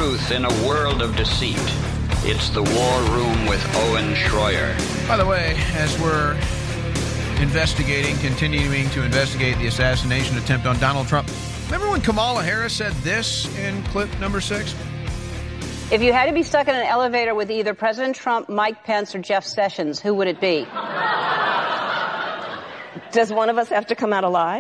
truth in a world of deceit. It's the War Room with Owen Schroyer. By the way, as we're continuing to investigate the assassination attempt on Donald Trump, remember when Kamala Harris said this in clip number 6? If you had to be stuck in an elevator with either President Trump, Mike Pence, or Jeff Sessions, who would it be? Does one of us have to come out alive?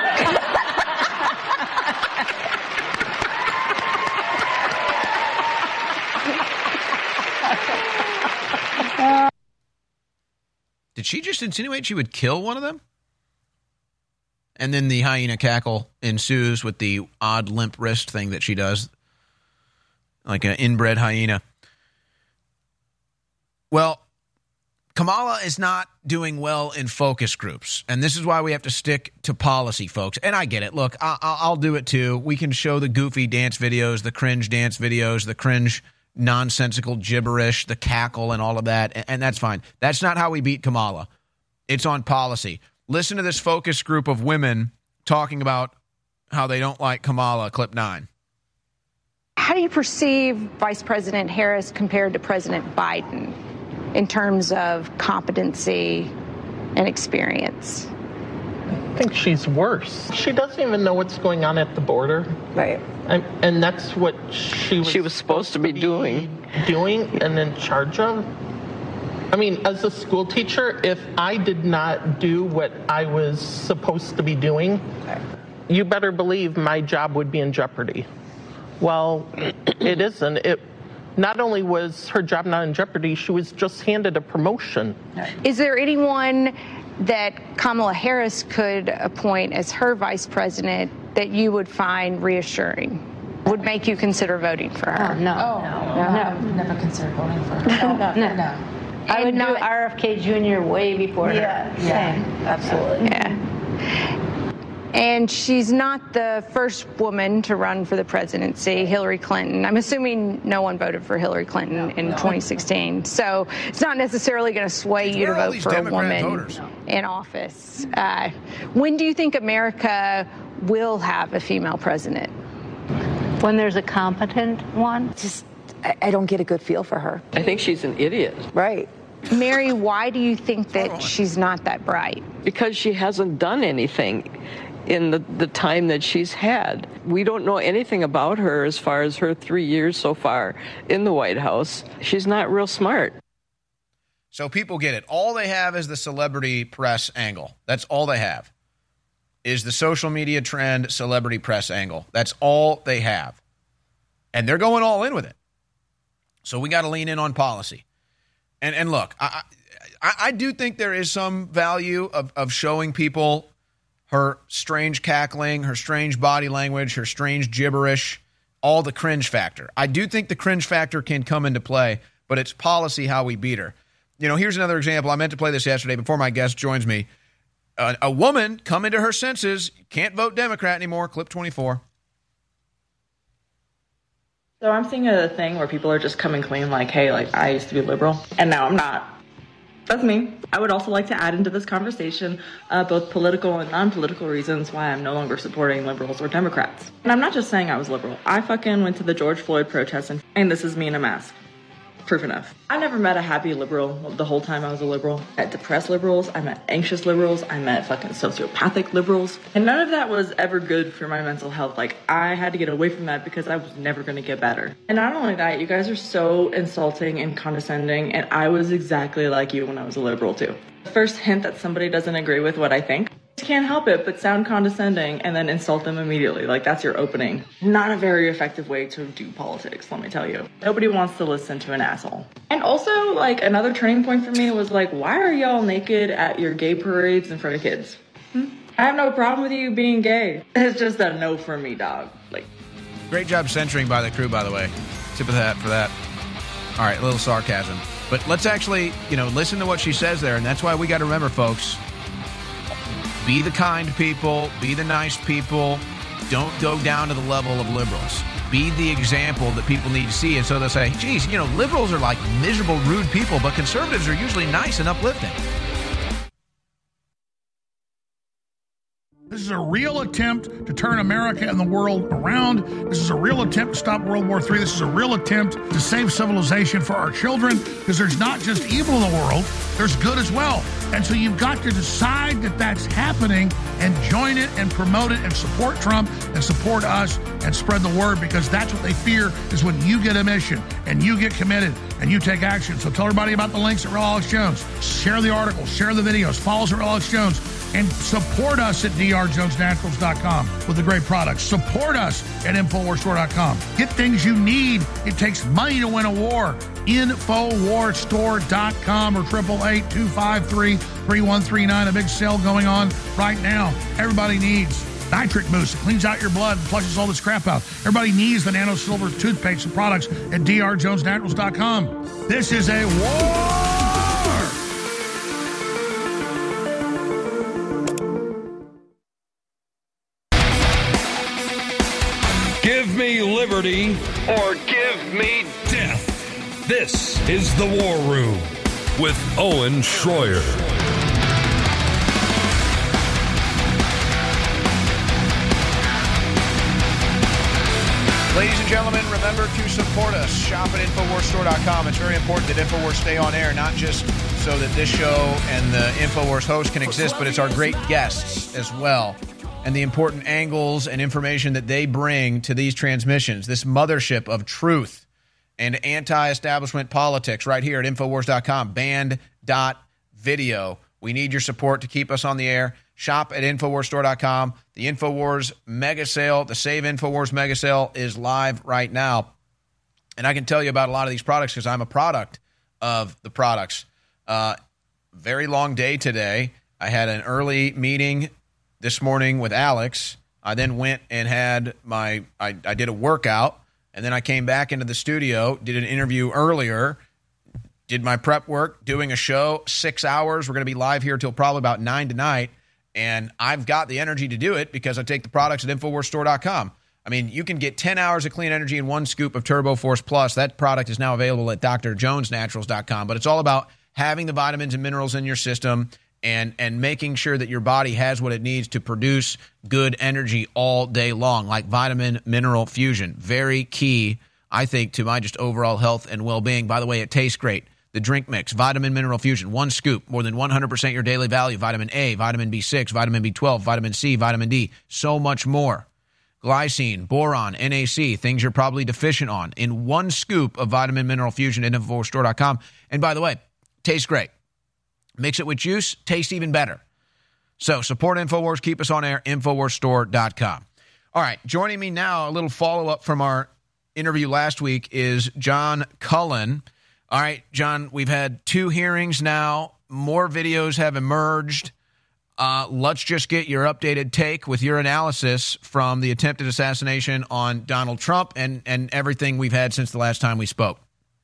Did she just insinuate she would kill one of them? And then the hyena cackle ensues with the odd limp wrist thing that she does, like an inbred hyena. Well, Kamala is not doing well in focus groups, and this is why we have to stick to policy, folks. And I get it. Look, I'll do it too. We can show the goofy dance videos, the cringe dance videos, the cringe nonsensical gibberish, the cackle and all of that, and that's fine. That's not how we beat Kamala. It's on policy. Listen to this focus group of women talking about how they don't like Kamala, clip 9. How do you perceive Vice President Harris compared to President Biden in terms of competency and experience? I think she's worse. She doesn't even know what's going on at the border. Right. And that's what she was supposed to be doing and in charge of. I mean, as a school teacher, if I did not do what I was supposed to be doing, you better believe my job would be in jeopardy. Well, it isn't. Not only was her job not in jeopardy, she was just handed a promotion. Is there anyone that Kamala Harris could appoint as her vice president that you would find reassuring, would make you consider voting for her? No. Never consider voting for her. No. I would do RFK Jr. way before her. Yeah, same. Absolutely. Yeah. And she's not the first woman to run for the presidency, Hillary Clinton. I'm assuming no one voted for Hillary Clinton in 2016. So it's not necessarily going to sway you to vote for a woman in office. When do you think America will have a female president? When there's a competent one? I don't get a good feel for her. I think she's an idiot. Right. Mary, why do you think that she's not that bright? Because she hasn't done anything in the time that she's had. We don't know anything about her as far as her 3 years so far in the White House. She's not real smart. So people get it. All they have is the celebrity press angle. That's all they have, is the social media trend celebrity press angle. That's all they have. And they're going all in with it. So we got to lean in on policy. And look, I do think there is some value of showing people her strange cackling, her strange body language, her strange gibberish, all the cringe factor. I do think the cringe factor can come into play, but it's policy how we beat her. You know, here's another example. I meant to play this yesterday before my guest joins me. A woman come into her senses, can't vote Democrat anymore, clip 24. So I'm seeing a thing where people are just coming clean like, hey, like I used to be liberal and now I'm not. That's me. I would also like to add into this conversation both political and non-political reasons why I'm no longer supporting liberals or Democrats. And I'm not just saying I was liberal. I fucking went to the George Floyd protests and this is me in a mask. Proof enough. I never met a happy liberal the whole time I was a liberal. I met depressed liberals, I met anxious liberals, I met fucking sociopathic liberals. And none of that was ever good for my mental health. Like, I had to get away from that because I was never going to get better. And not only that, you guys are so insulting and condescending, and I was exactly like you when I was a liberal too. The first hint that somebody doesn't agree with what I think, you can't help it but sound condescending and then insult them immediately. Like, that's your opening. Not a very effective way to do politics, let me tell you. Nobody wants to listen to an asshole. And also, like, another turning point for me was like, why are y'all naked at your gay parades in front of kids? I have no problem with you being gay. It's just a no for me, dog. Like, great job censoring by the crew, by the way. Tip of the hat for that. All right, a little sarcasm. But let's actually, listen to what she says there. And that's why we got to remember, folks, be the kind people, be the nice people. Don't go down to the level of liberals. Be the example that people need to see. And so they'll say, geez, liberals are like miserable, rude people, but conservatives are usually nice and uplifting. This is a real attempt to turn America and the world around. This is a real attempt to stop World War III. This is a real attempt to save civilization for our children, because there's not just evil in the world, there's good as well. And so you've got to decide that that's happening and join it and promote it and support Trump and support us and spread the word, because that's what they fear, is when you get a mission and you get committed and you take action. So tell everybody about the links at Real Alex Jones. Share the articles, share the videos, follow us at Real Alex Jones, and support us at drjonesnaturals.com with the great products. Support us at InfoWarsStore.com. Get things you need. It takes money to win a war. InfoWarsStore.com or 888-253-3139. A big sale going on right now. Everybody needs Nitric Boost. It cleans out your blood and flushes all this crap out. Everybody needs the Nano Silver toothpaste and products at drjonesnaturals.com. This is a war! Give me liberty or give me death. This is The War Room with Owen Schroyer. Ladies and gentlemen, remember to support us. Shop at InfoWarsStore.com. It's very important that InfoWars stay on air, not just so that this show and the InfoWars host can exist, but it's our great guests as well, and the important angles and information that they bring to these transmissions, this mothership of truth and anti-establishment politics right here at Infowars.com, band.video. We need your support to keep us on the air. Shop at InfoWarsStore.com. The InfoWars mega sale, the Save InfoWars mega sale, is live right now. And I can tell you about a lot of these products because I'm a product of the products. Very long day today. I had an early meeting this morning with Alex. I then went and had I did a workout, and then I came back into the studio, did an interview earlier, did my prep work, doing a show, 6 hours. We're going to be live here till probably about 9 tonight, and I've got the energy to do it because I take the products at InfoWarsStore.com. I mean, you can get 10 hours of clean energy in one scoop of Turbo Force Plus. That product is now available at drjonesnaturals.com, but it's all about having the vitamins and minerals in your system and making sure that your body has what it needs to produce good energy all day long, like vitamin mineral fusion. Very key, I think, to my just overall health and well-being. By the way, it tastes great. The drink mix, vitamin mineral fusion, one scoop, more than 100% your daily value. Vitamin A, vitamin B6, vitamin B12, vitamin C, vitamin D, so much more. Glycine, boron, NAC, things you're probably deficient on, in one scoop of vitamin mineral fusion at InfoWarsStore.com. And by the way, tastes great. Mix it with juice, tastes even better. So support InfoWars, keep us on air, InfoWarsStore.com. All right, joining me now, a little follow-up from our interview last week, is John Cullen. All right, John, we've had 2 hearings now. More videos have emerged. Let's just get your updated take with your analysis from the attempted assassination on Donald Trump and everything we've had since the last time we spoke.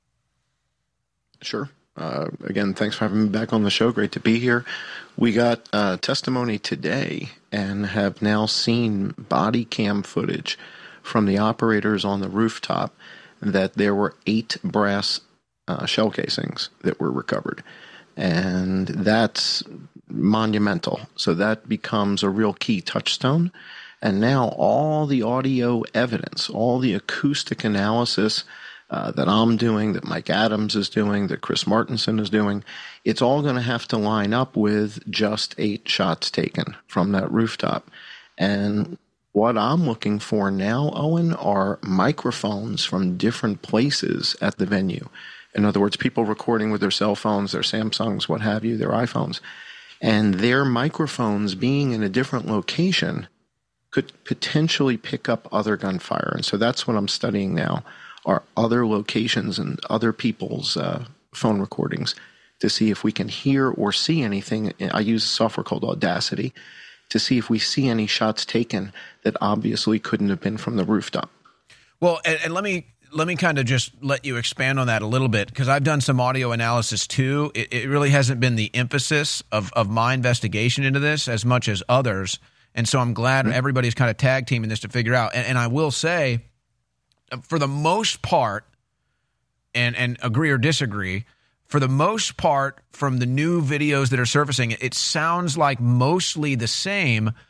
Sure. Again, thanks for having me back on the show. Great to be here. We got testimony today and have now seen body cam footage from the operators on the rooftop that there were 8 brass shell casings that were recovered. And that's monumental. So that becomes a real key touchstone. And now all the audio evidence, all the acoustic analysis that I'm doing, that Mike Adams is doing, that Chris Martenson is doing, it's all going to have to line up with just 8 shots taken from that rooftop. And what I'm looking for now, Owen, are microphones from different places at the venue. In other words, people recording with their cell phones, their Samsungs, what have you, their iPhones. And their microphones being in a different location could potentially pick up other gunfire. And so that's what I'm studying now, are other locations and other people's phone recordings to see if we can hear or see anything. I use a software called Audacity to see if we see any shots taken that obviously couldn't have been from the rooftop. Well, and let me kind of just let you expand on that a little bit, because I've done some audio analysis too. It really hasn't been the emphasis of my investigation into this as much as others. And so I'm glad everybody's kind of tag teaming this to figure out. And I will say, for the most part, and agree or disagree, for the most part, from the new videos that are surfacing, it sounds like mostly the same,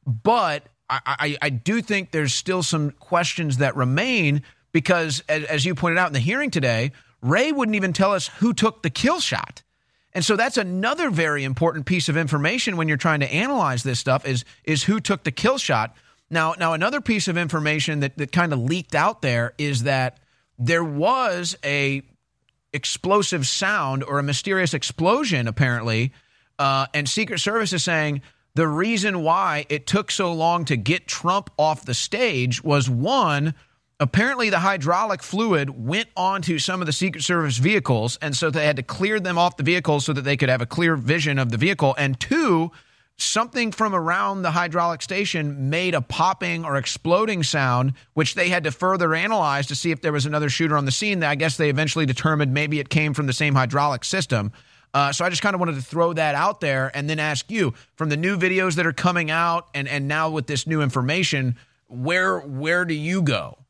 But I do think there's still some questions that remain because, as you pointed out in the hearing today, Ray wouldn't even tell us who took the kill shot. And so that's another very important piece of information when you're trying to analyze this stuff is who took the kill shot. Now another piece of information that kind of leaked out there is that there was a explosive sound or a mysterious explosion, apparently, and Secret Service is saying the reason why it took so long to get Trump off the stage was, one, apparently the hydraulic fluid went onto some of the Secret Service vehicles, and so they had to clear them off the vehicles so that they could have a clear vision of the vehicle. And two, something from around the hydraulic station made a popping or exploding sound, which they had to further analyze to see if there was another shooter on the scene. I guess they eventually determined maybe it came from the same hydraulic system. So I just kind of wanted to throw that out there and then ask you, from the new videos that are coming out and now with this new information, where do you go?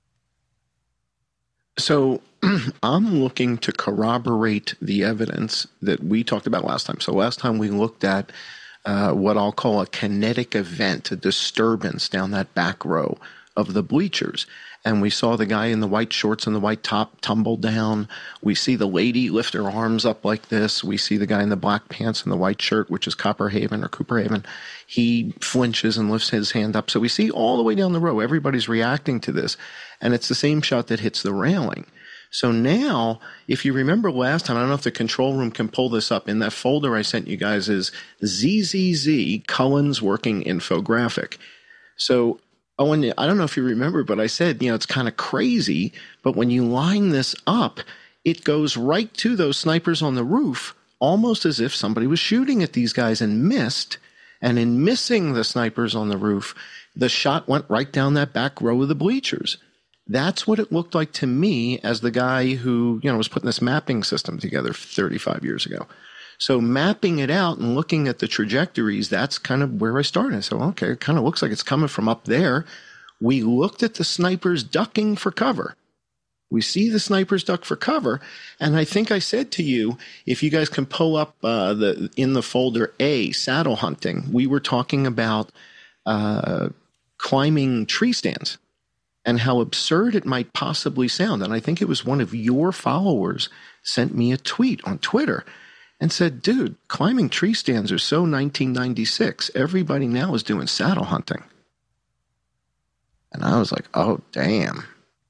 So I'm looking to corroborate the evidence that we talked about last time. So last time we looked at what I'll call a kinetic event, a disturbance down that back row of the bleachers. And we saw the guy in the white shorts and the white top tumble down. We see the lady lift her arms up like this. We see the guy in the black pants and the white shirt, which is Cooper Haven. He flinches and lifts his hand up. So we see all the way down the row, everybody's reacting to this. And it's the same shot that hits the railing. So now, if you remember last time, I don't know if the control room can pull this up. In that folder I sent you guys is ZZZ Cullen's working infographic. So, Owen, I don't know if you remember, but I said, it's kind of crazy. But when you line this up, it goes right to those snipers on the roof, almost as if somebody was shooting at these guys and missed. And in missing the snipers on the roof, the shot went right down that back row of the bleachers. That's what it looked like to me as the guy who, was putting this mapping system together 35 years ago. So mapping it out and looking at the trajectories, that's kind of where I started. So, okay, it kind of looks like it's coming from up there. We looked at the snipers ducking for cover. We see the snipers duck for cover. And I think I said to you, if you guys can pull up in the folder A, saddle hunting, we were talking about climbing tree stands and how absurd it might possibly sound. And I think it was one of your followers sent me a tweet on Twitter and said, dude, climbing tree stands are so 1996. Everybody now is doing saddle hunting. And I was like, oh, damn.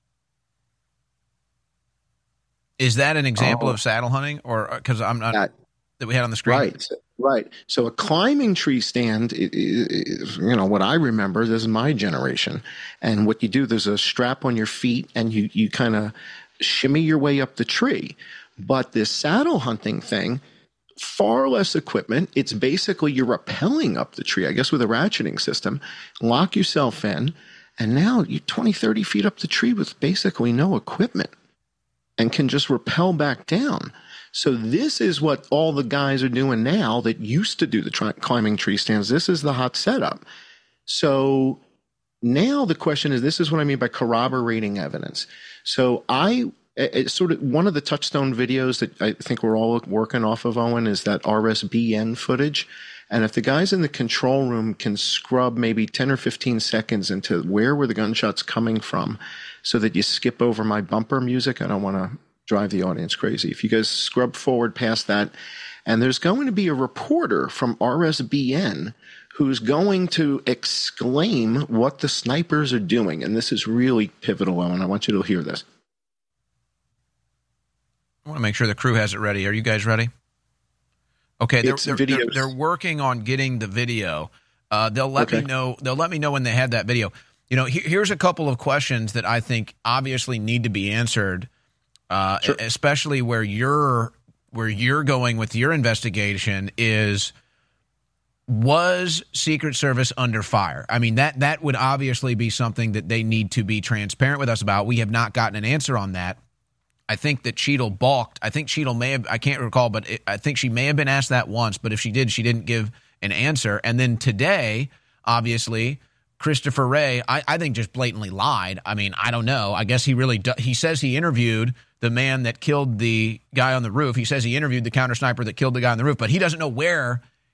Is that an example of saddle hunting? Or because I'm not that we had on the screen? Right. So a climbing tree stand is, what I remember, this is my generation. And what you do, there's a strap on your feet and you kind of shimmy your way up the tree. But this saddle hunting thing, far less equipment. It's basically you're rappelling up the tree, I guess, with a ratcheting system. Lock yourself in, and now you're 20, 30 feet up the tree with basically no equipment and can just rappel back down. So this is what all the guys are doing now that used to do the climbing tree stands. This is the hot setup. So now the question is, this is what I mean by corroborating evidence. So it's sort of one of the touchstone videos that I think we're all working off of, Owen, is that RSBN footage. And if the guys in the control room can scrub maybe 10 or 15 seconds into where were the gunshots coming from so that you skip over my bumper music, I don't want to drive the audience crazy. If you guys scrub forward past that, and there's going to be a reporter from RSBN who's going to exclaim what the snipers are doing. And this is really pivotal, Owen. I want you to hear this. I want to make sure the crew has it ready. Are you guys ready? Okay, they're working on getting the video. They'll let me know. They'll let me know when they have that video. Here's a couple of questions that I think obviously need to be answered, sure. Especially where you're going with your investigation is, was Secret Service under fire? I mean, that would obviously be something that they need to be transparent with us about. We have not gotten an answer on that. I think that Cheadle balked. I think Cheadle may have, I can't recall, but I think she may have been asked that once. But if she did, she didn't give an answer. And then today, obviously, Christopher Wray, I think just blatantly lied. I mean, I don't know. I guess he says he interviewed the man that killed the guy on the roof. He says he interviewed the counter sniper that killed the guy on the roof, but he doesn't know where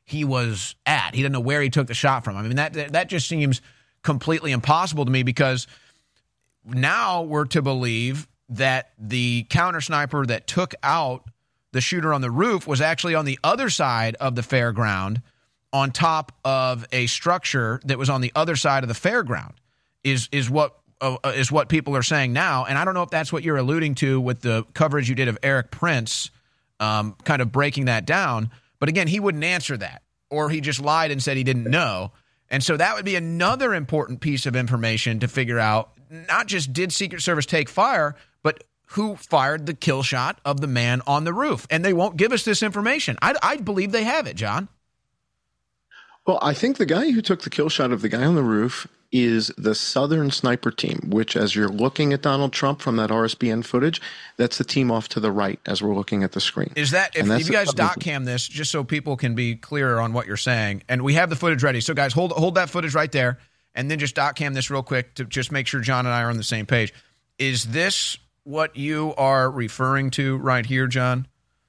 he was at. He doesn't know where he took the shot from. I mean, that just seems completely impossible to me, because now we're to believe that the counter sniper that took out the shooter on the roof was actually on the other side of the fairground, on top of a structure that was on the other side of the fairground, is what people are saying now. And I don't know if that's what you're alluding to with the coverage you did of Erik Prince, kind of breaking that down. But again, he wouldn't answer that, or he just lied and said he didn't know. And so that would be another important piece of information to figure out, not just did Secret Service take fire, but who fired the kill shot of the man on the roof. And they won't give us this information. I believe they have it, John. Well, I think the guy who took the kill shot of the guy on the roof is the Southern Sniper Team, which, as you're looking at Donald Trump from that RSBN footage, that's the team off to the right as we're looking at the screen. Is that, if you guys dot cam this, just so people can be clearer on what you're saying, and we have the footage ready. So guys, hold that footage right there, and then just dot cam this real quick to just make sure John and I are on the same page. Is this what you are referring to right here, John?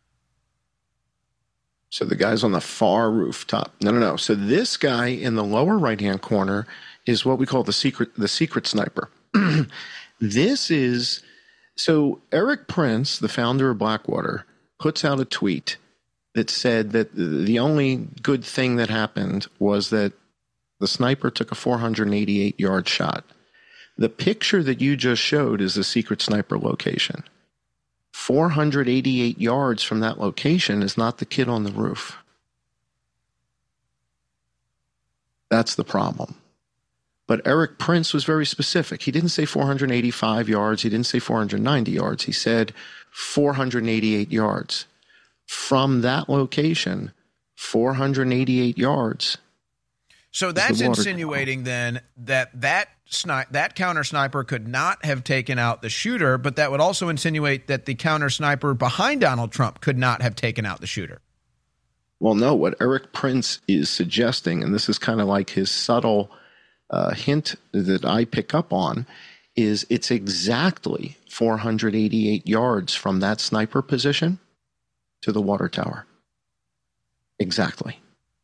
So the guy's on the far rooftop. No. So this guy in the lower right-hand corner is what we call the secret sniper. This is, so Erik Prince, the founder of Blackwater, puts out a tweet that said that the only good thing that happened was that the sniper took a 488-yard shot. The picture that you just showed is the secret sniper location. 488 yards from that location is not the kid on the roof. That's the problem. But Erik Prince was very specific. He didn't say 485 yards. He didn't say 490 yards. He said 488 yards. From that location, 488 yards. So that's insinuating then that counter sniper could not have taken out the shooter, but that would also insinuate that the counter sniper behind Donald Trump could not have taken out the shooter. Well, no, what Erik Prince is suggesting, and this is kind of like his subtle hint that I pick up on, is it's exactly 488 yards from that sniper position to the water tower. Exactly.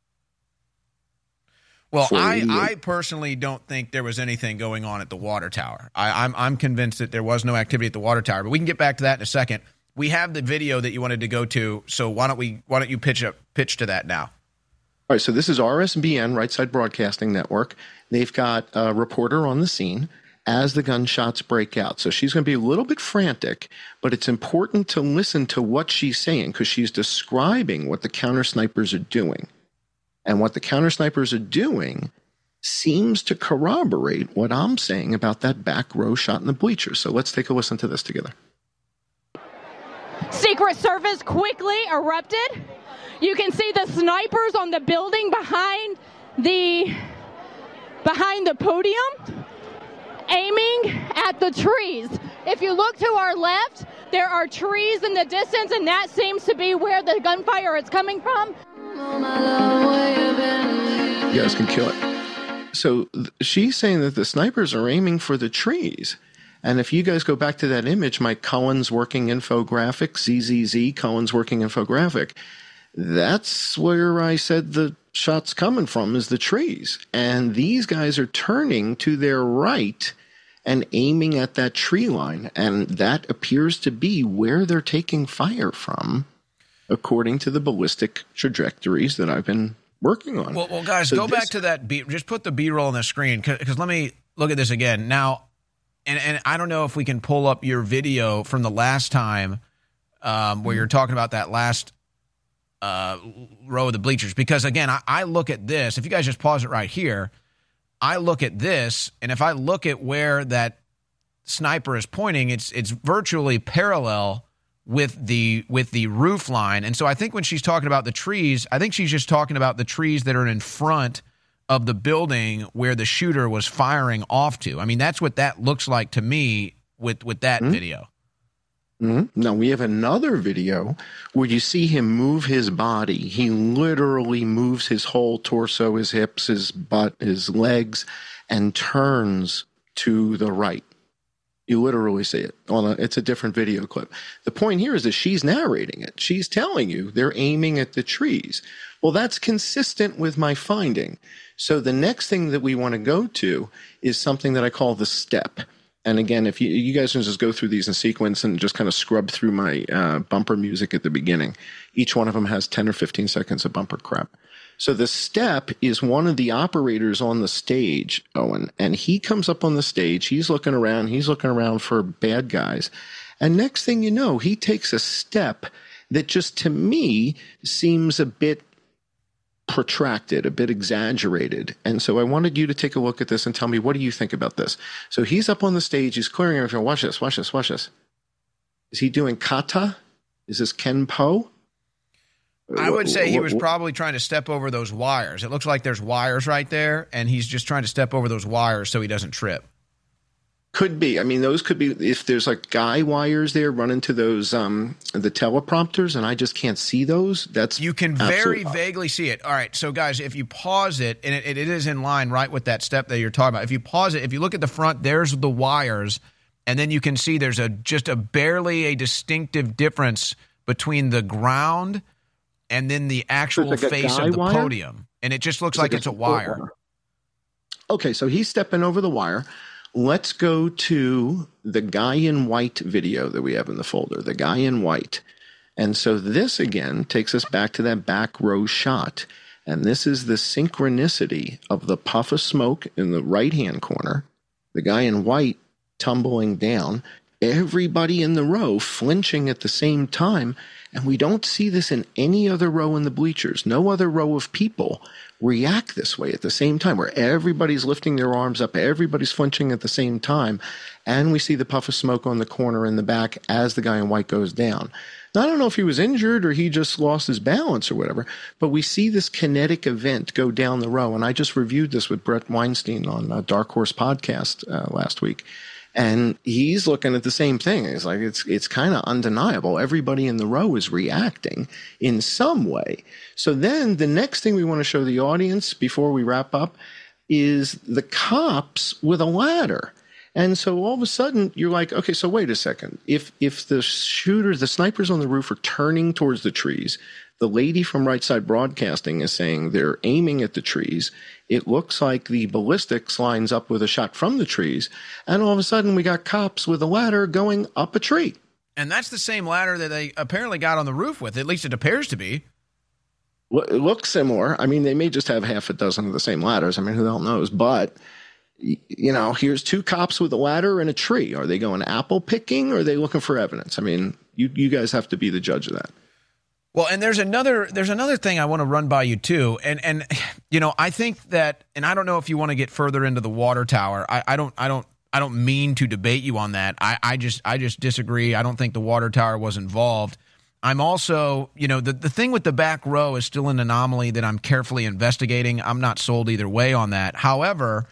Well, I personally don't think there was anything going on at the water tower. I'm convinced that there was no activity at the water tower, but we can get back to that in a second. We have the video that you wanted to go to, so why don't you pitch to that now? All right, so this is RSBN, Right Side Broadcasting Network. They've got a reporter on the scene as the gunshots break out. So she's going to be a little bit frantic, but it's important to listen to what she's saying, because she's describing what the counter snipers are doing. And what the counter snipers are doing seems to corroborate what I'm saying about that back row shot in the bleachers. So let's take a listen to this together. Secret Service quickly erupted. You can see the snipers on the building behind the podium aiming at the trees. If you look to our left, there are trees in the distance, and that seems to be where the gunfire is coming from. You guys can kill it. So she's saying that the snipers are aiming for the trees. And if you guys go back to that image, Mike Cullen's working infographic, ZZZ, Cullen's working infographic, that's where I said the shot's coming from, is the trees. And these guys are turning to their right and aiming at that tree line. And that appears to be where they're taking fire from, according to the ballistic trajectories that I've been working on. Well, guys, so go back to that. Just put the B-roll on the screen, because let me look at this again. Now, and I don't know if we can pull up your video from the last time where you're talking about that last row of the bleachers. Because, again, I look at this. If you guys just pause it right here, I look at this, and if I look at where that sniper is pointing, it's virtually parallel with the roof line. And so I think when she's talking about the trees, I think she's just talking about the trees that are in front of the building where the shooter was firing off to. I mean, that's what that looks like to me with that video. Mm-hmm. Now, we have another video where you see him move his body. He literally moves his whole torso, his hips, his butt, his legs, and turns to the right. You literally see it. It's a different video clip. The point here is that she's narrating it. She's telling you they're aiming at the trees. Well, that's consistent with my finding. So the next thing that we want to go to is something that I call the step. And again, if you guys can just go through these in sequence and just kind of scrub through my bumper music at the beginning. Each one of them has 10 or 15 seconds of bumper crap. So the step is one of the operators on the stage, Owen, and he comes up on the stage. He's looking around for bad guys. And next thing you know, he takes a step that just to me seems a bit protracted, a bit exaggerated. And so I wanted you to take a look at this and tell me, what do you think about this? So he's up on the stage. He's clearing everything. Watch this. Is he doing kata? Is this Kenpo? I would say he was probably trying to step over those wires. It looks like there's wires right there, and he's just trying to step over those wires so he doesn't trip. Could be. I mean, those could be, if there's like guy wires there running to those, the teleprompters, and I just can't see those. You can very vaguely see it. All right. So guys, if you pause it, and it is in line right with that step that you're talking about. If you pause it, if you look at the front, there's the wires, and then you can see there's just barely a distinctive difference between the ground and then the actual face of the podium. And it just looks like it's a wire. Okay, so he's stepping over the wire. Let's go to the guy in white video that we have in the folder, the guy in white. And so this, again, takes us back to that back row shot. And this is the synchronicity of the puff of smoke in the right-hand corner, the guy in white tumbling down, everybody in the row flinching at the same time. And we don't see this in any other row in the bleachers. No other row of people react this way at the same time, where everybody's lifting their arms up, everybody's flinching at the same time, and we see the puff of smoke on the corner in the back as the guy in white goes down. Now, I don't know if he was injured or he just lost his balance or whatever, but we see this kinetic event go down the row, and I just reviewed this with Brett Weinstein on Dark Horse Podcast last week. And he's looking at the same thing. It's like, it's kind of undeniable. Everybody in the row is reacting in some way. So then the next thing we want to show the audience before we wrap up is the cops with a ladder. And so all of a sudden you're like, okay, so wait a second. If the snipers on the roof are turning towards the trees, the lady from Right Side Broadcasting is saying they're aiming at the trees. It looks like the ballistics lines up with a shot from the trees. And all of a sudden we got cops with a ladder going up a tree. And that's the same ladder that they apparently got on the roof with. At least it appears to be. Well, it looks similar. I mean, they may just have half a dozen of the same ladders. I mean, who the hell knows? But, you know, here's two cops with a ladder and a tree. Are they going apple picking or are they looking for evidence? I mean, you guys have to be the judge of that. Well, and there's another thing I want to run by you too, and you know, I think that, and I don't know if you want to get further into the water tower. I don't mean to debate you on that. I just disagree. I don't think the water tower was involved. I'm also, you know, the thing with the back row is still an anomaly that I'm carefully investigating. I'm not sold either way on that. However,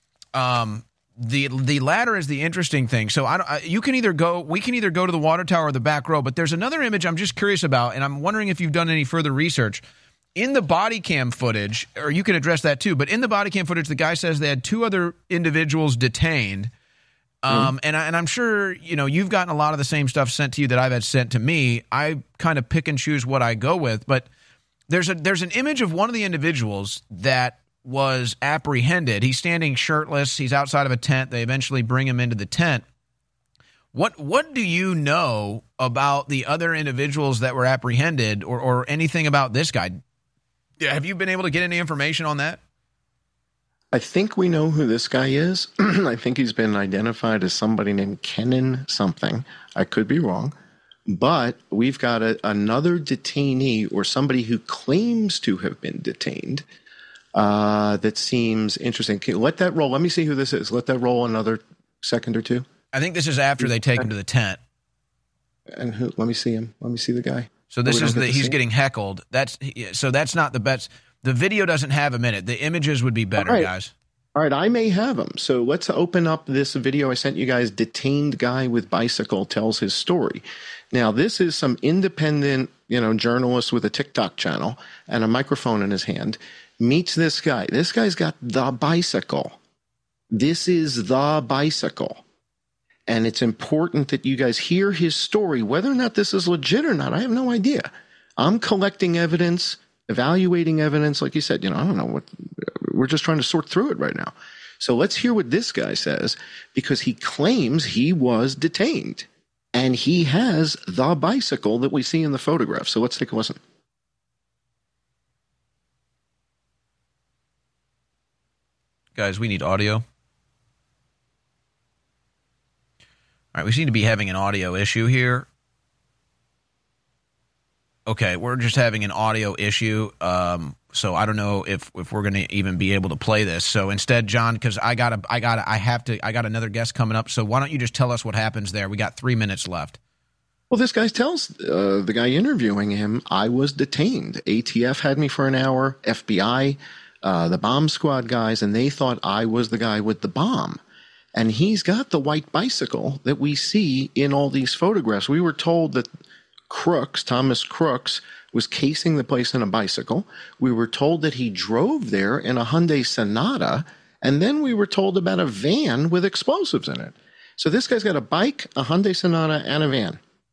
the ladder is the interesting thing. So we can either go to the water tower or the back row, but there's another image I'm just curious about, and I'm wondering if you've done any further research. In the body cam footage, or you can address that too, but in the body cam footage, the guy says they had two other individuals detained. And I'm sure, you know, you've gotten a lot of the same stuff sent to you that I've had sent to me. I kind of pick and choose what I go with, but there's an image of one of the individuals that was apprehended. He's standing shirtless. He's outside of a tent. They eventually bring him into the tent. What do you know about the other individuals that were apprehended or anything about this guy? Have you been able to get any information on that? I think we know who this guy is. I think he's been identified as somebody named Kenan something. I could be wrong. But we've got another detainee or somebody who claims to have been detained that seems interesting. Can you let that roll? Let me see who this is. Let that roll another second or two. I think this is after they take him to the tent. And who? Let me see him. Let me see the guy. So this is he's getting heckled. That's not the best. The video doesn't have him in it. The images would be better, guys. All right, I may have him. So let's open up this video I sent you guys. Detained guy with bicycle tells his story. Now, this is some independent, journalist with a TikTok channel and a microphone in his hand. Meets this guy. This guy's got the bicycle. This is the bicycle. And it's important that you guys hear his story. Whether or not this is legit or not, I have no idea. I'm collecting evidence, evaluating evidence. Like you said, I don't know what, we're just trying to sort through it right now. So let's hear what this guy says, because he claims he was detained and he has the bicycle that we see in the photograph. So let's take a listen. Guys, we need audio. All right, we seem to be having an audio issue here. Okay, we're just having an audio issue, so I don't know if we're going to even be able to play this. So instead, John, because I got another guest coming up. So why don't you just tell us what happens there? We got 3 minutes left. Well, this guy tells the guy interviewing him, I was detained. ATF had me for an hour, FBI, the bomb squad guys, and they thought I was the guy with the bomb. And he's got the white bicycle that we see in all these photographs. We were told that Thomas Crooks, was casing the place in a bicycle. We were told that he drove there in a Hyundai Sonata. And then we were told about a van with explosives in it. So this guy's got a bike, a Hyundai Sonata, and a van.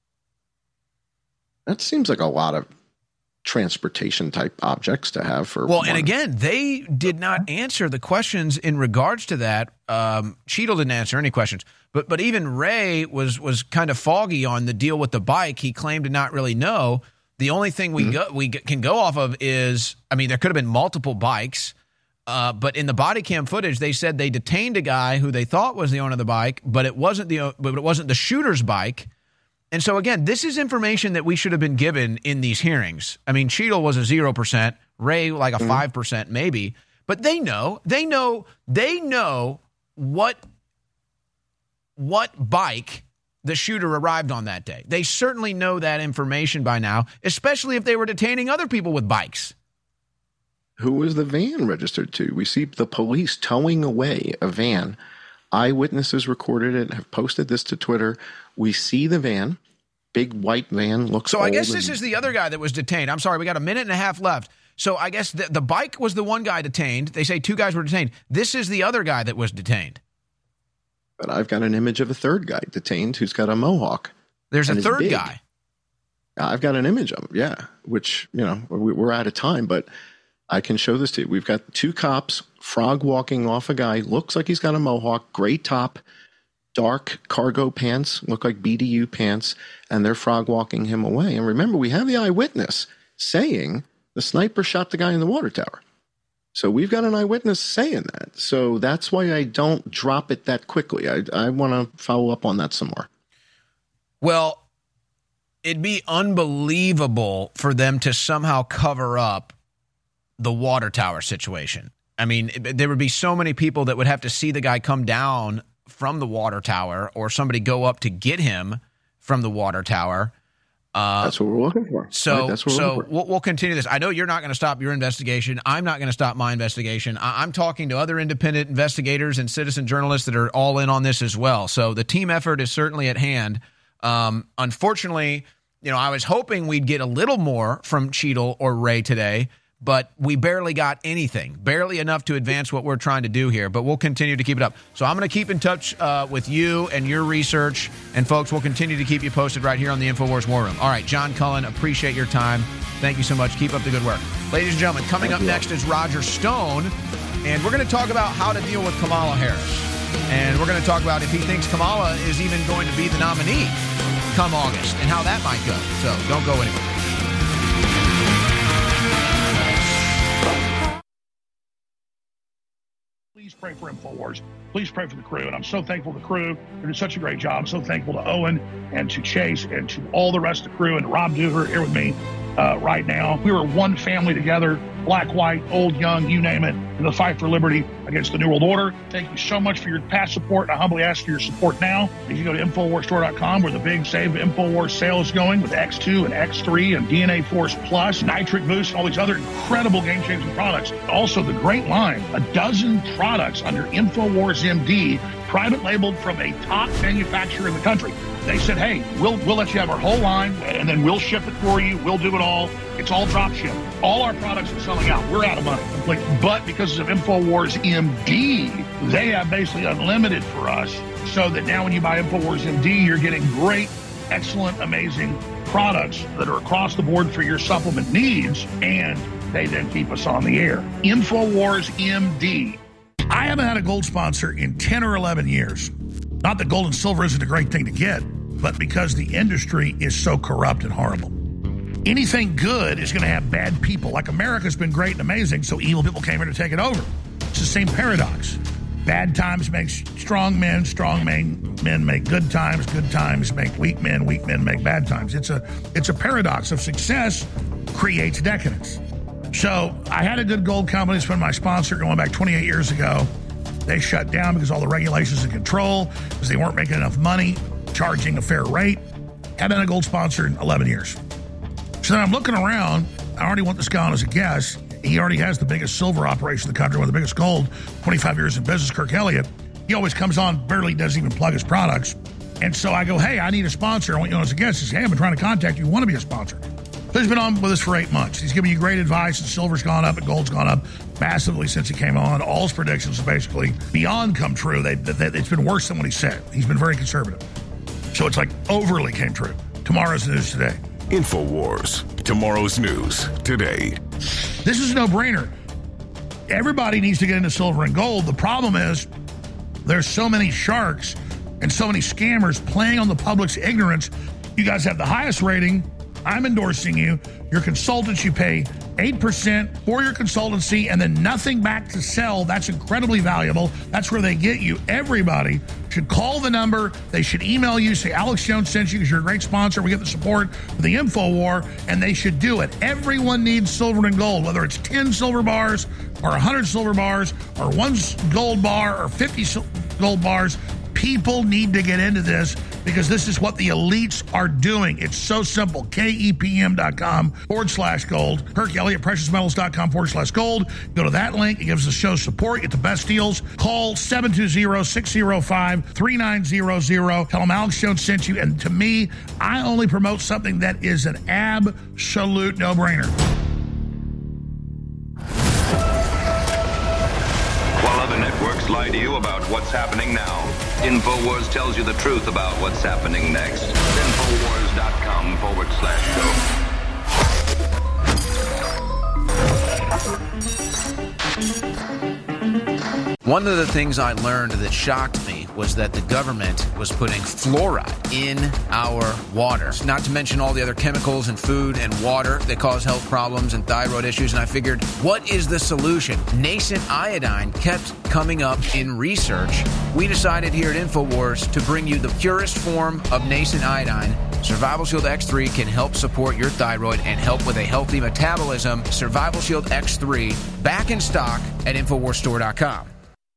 That seems like a lot of transportation type objects to have for one. And again, they did not answer the questions in regards to that. Cheadle didn't answer any questions, but even Ray was kind of foggy on the deal with the bike. He claimed to not really know. The only thing we can go off of is, there could have been multiple bikes, but in the body cam footage, they said they detained a guy who they thought was the owner of the bike, but it wasn't the shooter's bike. And so, again, this is information that we should have been given in these hearings. Cheadle was a 0%, Ray like a 5% maybe, but they know what bike the shooter arrived on that day. They certainly know that information by now, especially if they were detaining other people with bikes. Who was the van registered to? We see the police towing away a van. Eyewitnesses recorded it and have posted this to Twitter. We see the van, big white van, looks So I guess this is the other guy that was detained. I'm sorry, we got a minute and a half left. So I guess the bike was the one guy detained. They say two guys were detained. This is the other guy that was detained. But I've got an image of a third guy detained who's got a mohawk. There's a third guy. I've got an image of him, yeah, which, we're out of time, but I can show this to you. We've got two cops frog walking off a guy. Looks like he's got a mohawk, gray top, dark cargo pants, look like BDU pants, and they're frog walking him away. And remember, we have the eyewitness saying the sniper shot the guy in the water tower. So we've got an eyewitness saying that. So that's why I don't drop it that quickly. I want to follow up on that some more. Well, it'd be unbelievable for them to somehow cover up the water tower situation. There would be so many people that would have to see the guy come down from the water tower or somebody go up to get him from the water tower. That's what we're looking for. We'll continue this. I know you're not going to stop your investigation. I'm not going to stop my investigation. I'm talking to other independent investigators and citizen journalists that are all in on this as well. So the team effort is certainly at hand. Unfortunately, I was hoping we'd get a little more from Cheadle or Ray today, but we barely got anything, barely enough to advance what we're trying to do here. But we'll continue to keep it up. So I'm going to keep in touch with you and your research. And, folks, we'll continue to keep you posted right here on the InfoWars War Room. All right, John Cullen, appreciate your time. Thank you so much. Keep up the good work. Ladies and gentlemen, coming up next is Roger Stone. And we're going to talk about how to deal with Kamala Harris. And we're going to talk about if he thinks Kamala is even going to be the nominee come August and how that might go. So don't go anywhere. Please pray for InfoWars. Please pray for the crew. And I'm so thankful to the crew. They're doing such a great job. I'm so thankful to Owen and to Chase and to all the rest of the crew and Rob Duher here with me right now. We were one family together, black, white, old, young, you name it, in the fight for liberty against the New World Order. Thank you so much for your past support. I humbly ask for your support now. If you go to InfoWarsStore.com, where the big Save InfoWars sale is going with X2 and X3 and DNA Force Plus, Nitric Boost, and all these other incredible game-changing products. Also, the great line, a dozen products under InfoWars MD, private labeled from a top manufacturer in the country. They said, hey, we'll let you have our whole line, and then we'll ship it for you. We'll do it all. It's all drop shipped. All our products are selling out. We're out of money completely. But because of InfoWars MD, They have basically unlimited for us, so that now when you buy InfoWars MD, you're getting great, excellent, amazing products that are across the board for your supplement needs, and they then keep us on the air. InfoWars MD. I haven't had a gold sponsor in 10 or 11 years. Not that gold and silver isn't a great thing to get, but because the industry is so corrupt and horrible. Anything good is going to have bad people. Like America's been great and amazing, so evil people came here to take it over. It's the same paradox. Bad times make strong men make good times make weak men make bad times. It's a paradox of success creates decadence. So I had a good gold company. It's been my sponsor going back 28 years ago. They shut down because all the regulations and control, because they weren't making enough money, charging a fair rate. Had been a gold sponsor in 11 years. So then I'm looking around. I already want this guy on as a guest. He already has the biggest silver operation in the country, one of the biggest gold, 25 years in business, Kirk Elliott. He always comes on, barely doesn't even plug his products. And so I go, hey, I need a sponsor. I want you on as a guest. He says, hey, I've been trying to contact you. Want to be a sponsor? So he's been on with us for 8 months. He's giving you great advice, and silver's gone up and gold's gone up massively since he came on. All his predictions have basically beyond come true. It's been worse than what he said. He's been very conservative. So it's like overly came true. Tomorrow's news today. InfoWars. Tomorrow's news today. This is a no-brainer. Everybody needs to get into silver and gold. The problem is there's so many sharks and so many scammers playing on the public's ignorance. You guys have the highest rating. I'm endorsing you. Your consultants, you pay 8% for your consultancy and then nothing back to sell. That's incredibly valuable. That's where they get you. Everybody should call the number. They should email you, say Alex Jones sent you because you're a great sponsor. We get the support for the InfoWar, and they should do it. Everyone needs silver and gold, whether it's 10 silver bars or 100 silver bars or 1 gold bar or 50 gold bars. People need to get into this because this is what the elites are doing. It's so simple. KEPM.com/gold. Kirk Elliott, preciousmetals.com/gold. Go to that link. It gives the show support. Get the best deals. Call 720-605-3900. Tell them Alex Jones sent you. And to me, I only promote something that is an absolute no-brainer. While other networks lie to you about what's happening now, InfoWars tells you the truth about what's happening next. InfoWars.com/go. One of the things I learned that shocked me was that the government was putting fluoride in our water. Not to mention all the other chemicals in food and water that cause health problems and thyroid issues. And I figured, what is the solution? Nascent iodine kept coming up in research. We decided here at InfoWars to bring you the purest form of nascent iodine. Survival Shield X3 can help support your thyroid and help with a healthy metabolism. Survival Shield X3, back in stock at InfoWarsStore.com.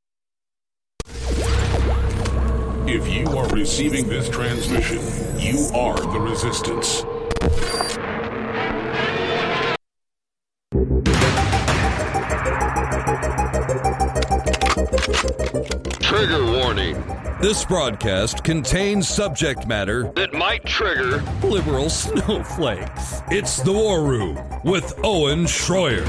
If you are receiving this transmission, you are the resistance. Trigger warning. This broadcast contains subject matter that might trigger liberal snowflakes. It's The War Room with Owen Schroyer.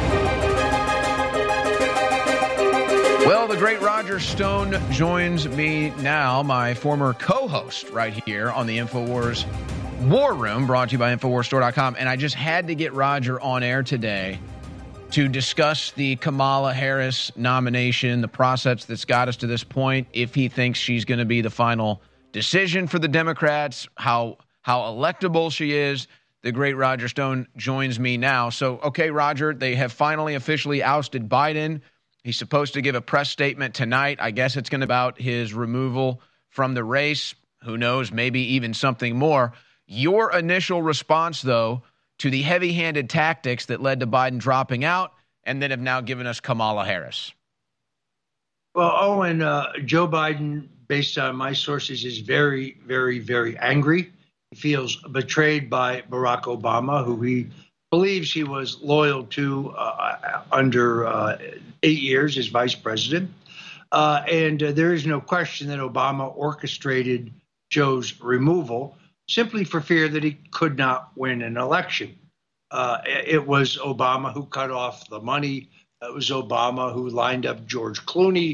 Well, the great Roger Stone joins me now, my former co-host right here on the InfoWars War Room, brought to you by InfoWarsStore.com. And I just had to get Roger on air today to discuss the Kamala Harris nomination, the process that's got us to this point, if he thinks she's going to be the final decision for the Democrats, how electable she is. The great Roger Stone joins me now. So, okay, Roger, they have finally officially ousted Biden. He's supposed to give a press statement tonight. I guess it's going to be about his removal from the race. Who knows, maybe even something more. Your initial response, though, to the heavy-handed tactics that led to Biden dropping out and that have now given us Kamala Harris. Well, Owen, Joe Biden, based on my sources, is very, very, very angry. He feels betrayed by Barack Obama, who he believes he was loyal to under 8 years as vice president. And there is no question that Obama orchestrated Joe's removal simply for fear that he could not win an election. It was Obama who cut off the money. It was Obama who lined up George Clooney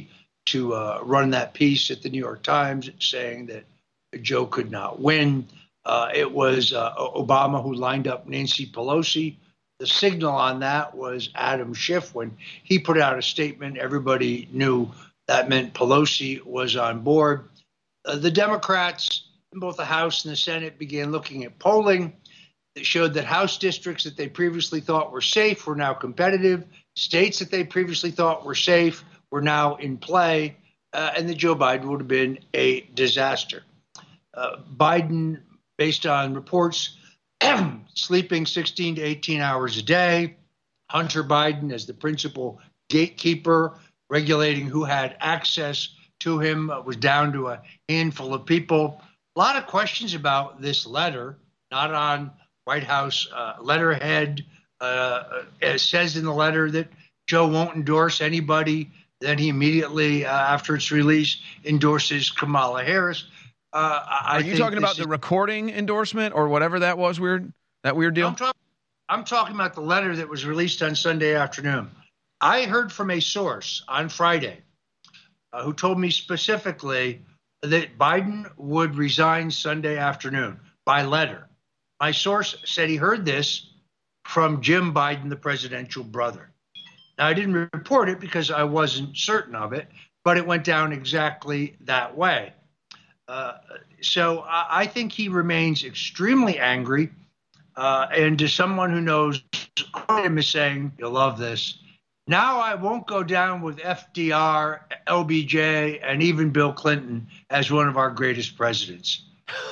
to run that piece at the New York Times saying that Joe could not win. It was Obama who lined up Nancy Pelosi. The signal on that was Adam Schiff. When he put out a statement, everybody knew that meant Pelosi was on board. The Democrats in both the House and the Senate began looking at polling that showed that House districts that they previously thought were safe were now competitive. States that they previously thought were safe were now in play, and that Joe Biden would have been a disaster. Biden, based on reports, sleeping 16 to 18 hours a day, Hunter Biden as the principal gatekeeper, regulating who had access to him, was down to a handful of people. A lot of questions about this letter, not on White House letterhead. It says in the letter that Joe won't endorse anybody. Then he immediately, after its release, endorses Kamala Harris. Are you talking about the recording endorsement or whatever that was that weird deal? I'm talking about the letter that was released on Sunday afternoon. I heard from a source on Friday who told me specifically that Biden would resign Sunday afternoon by letter. My source said he heard this from Jim Biden, the presidential brother. Now, I didn't report it because I wasn't certain of it, but it went down exactly that way. So I think he remains extremely angry. And to someone who knows him is saying, you'll love this, now I won't go down with FDR, LBJ, and even Bill Clinton as one of our greatest presidents.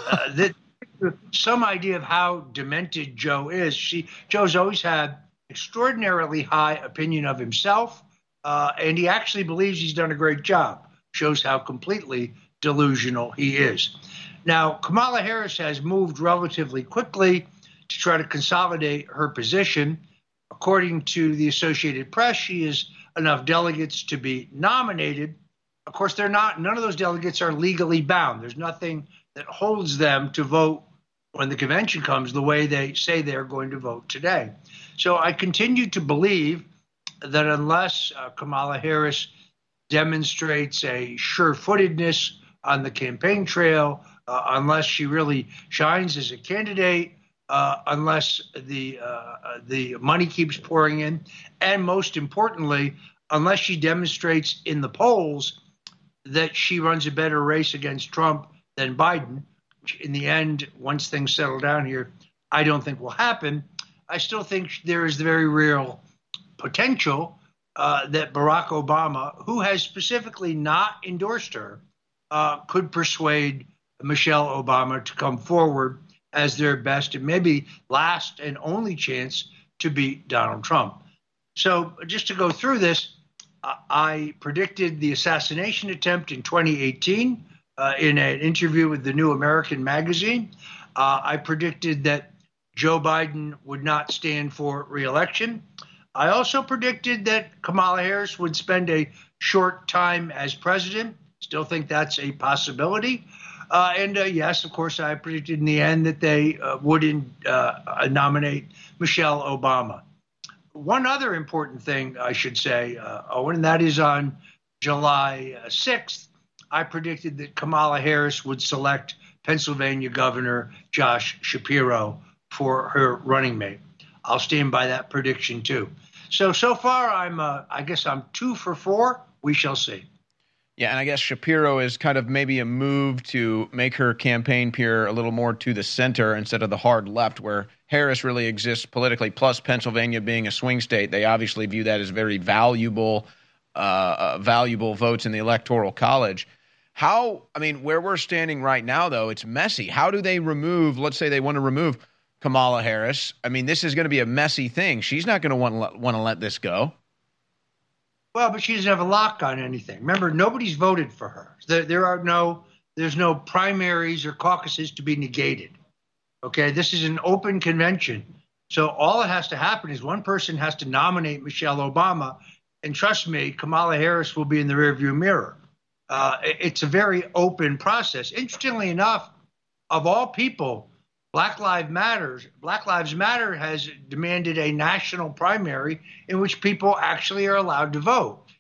Some idea of how demented Joe is. Joe's always had extraordinarily high opinion of himself, and he actually believes he's done a great job. Shows how completely delusional he is. Now, Kamala Harris has moved relatively quickly to try to consolidate her position. According to the Associated Press, she has enough delegates to be nominated. Of course, they're not. None of those delegates are legally bound. There's nothing that holds them to vote when the convention comes the way they say they're going to vote today. So I continue to believe that unless Kamala Harris demonstrates a sure-footedness on the campaign trail, unless she really shines as a candidate, unless the money keeps pouring in, and most importantly, unless she demonstrates in the polls that she runs a better race against Trump than Biden, which in the end, once things settle down here, I don't think will happen. I still think there is the very real potential that Barack Obama, who has specifically not endorsed her, could persuade Michelle Obama to come forward as their best and maybe last and only chance to beat Donald Trump. So just to go through this, I predicted the assassination attempt in 2018 in an interview with the New American magazine. I predicted that Joe Biden would not stand for re-election. I also predicted that Kamala Harris would spend a short time as president. Still think that's a possibility. And yes, of course, I predicted in the end that they wouldn't nominate Michelle Obama. One other important thing I should say, Owen, and that is on July 6th, I predicted that Kamala Harris would select Pennsylvania Governor Josh Shapiro for her running mate. I'll stand by that prediction, too. So far, I guess I'm 2 for 4. We shall see. Yeah, and I guess Shapiro is kind of maybe a move to make her campaign peer a little more to the center instead of the hard left, where Harris really exists politically, plus Pennsylvania being a swing state. They obviously view that as very valuable votes in the Electoral College. Where we're standing right now, though, it's messy. How do they remove, let's say they want to remove Kamala Harris? I mean, this is going to be a messy thing. She's not going to want to let this go. Well, but she doesn't have a lock on anything. Remember, nobody's voted for her. There's no primaries or caucuses to be negated. Okay, this is an open convention. So all that has to happen is one person has to nominate Michelle Obama. And trust me, Kamala Harris will be in the rearview mirror. It's a very open process. Interestingly enough, of all people, Black Lives Matter has demanded a national primary in which people actually are allowed to vote.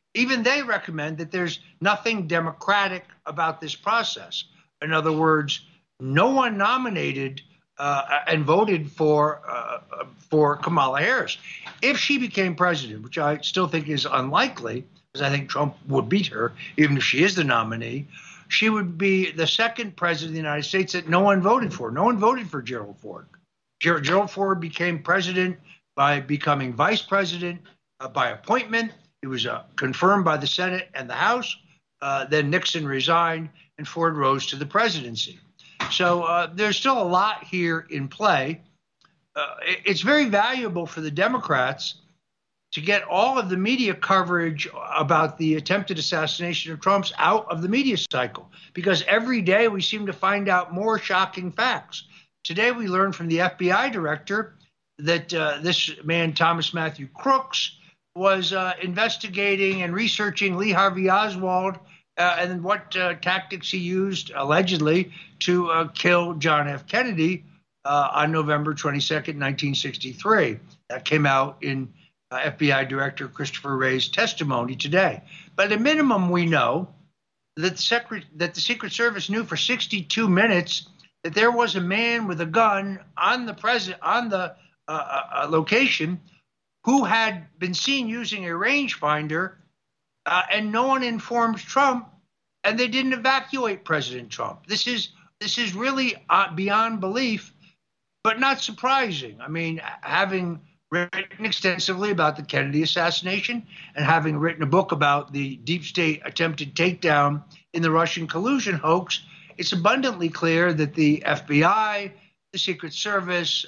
even they recommend that there's nothing democratic about this process. In other words, no one nominated and voted for Kamala Harris. If she became president, which I still think is unlikely, because I think Trump would beat her, even if she is the nominee, she would be the second president of the United States that no one voted for. No one voted for Gerald Ford. Gerald Ford became president by becoming vice president by appointment. He was confirmed by the Senate and the House. Then Nixon resigned, and Ford rose to the presidency. So there's still a lot here in play. It's very valuable for the Democrats to get all of the media coverage about the attempted assassination of Trump out of the media cycle, because every day we seem to find out more shocking facts. Today we learned from the FBI director that this man, Thomas Matthew Crooks, was investigating and researching Lee Harvey Oswald and what tactics he used, allegedly, to kill John F. Kennedy on November 22nd, 1963. That came out in FBI Director Christopher Wray's testimony today. But at a minimum, we know that the Secret Service knew for 62 minutes that there was a man with a gun on the location who had been seen using a rangefinder, and no one informed Trump, and they didn't evacuate President Trump. This is really beyond belief, but not surprising. I mean, having written extensively about the Kennedy assassination and having written a book about the deep state attempted takedown in the Russian collusion hoax, it's abundantly clear that the FBI, the Secret Service,